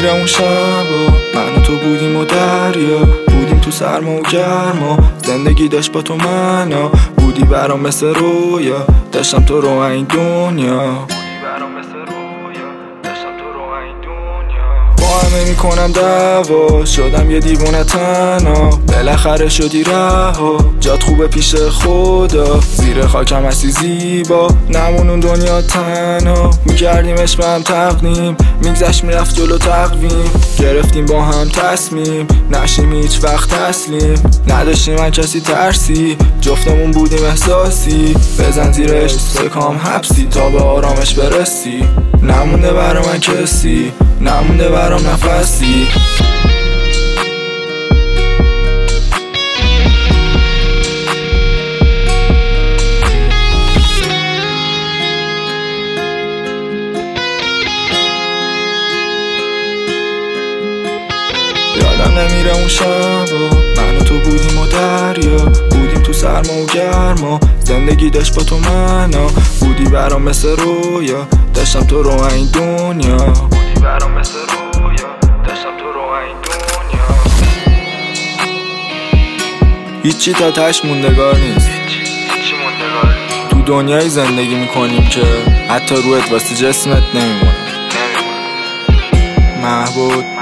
نمیره اون شبا، من و تو بودیم و دریا، بودیم تو سرما و گرما، زندگی داشت با تو منو، بودی برام مثل رویا، داشتم تو رو این دنیا. با همه میکنم دعوا، شدم یه دیوونه تنها، بالاخره شدی رها، جات خوبه پیش خدا، زیر خاکم هستی زیبا، نمونون دنیا تنها، میکردیم عشق به هم تقدیم، میگذشت میرفت جلو تقویم، گرفتیم با هم تصمیم، نشیم هیچ وقت تسلیم، نداشتیم من کسی ترسی، جفتمون بودیم احساسی، بزن زیر عشق سکام حبسی تا به آرامش برسی، نمونده برا من کسی، نمونده برام نفسی. یادم نمیره اون شبا، من و تو بودیم و دریا، بودیم تو سرما و گرما، زندگی داشت با تو منو، بودی برام مثل رویا، داشتم تو رو این دنیا، بودی برام مثل رویا، داشتم تو رو این دنیا. هیچی تا تش موندگار نیست، هیچی موندگار نیست. تو دنیایی زندگی میکنیم که حتی روحت واسه جسمت نمیمونه. محبوب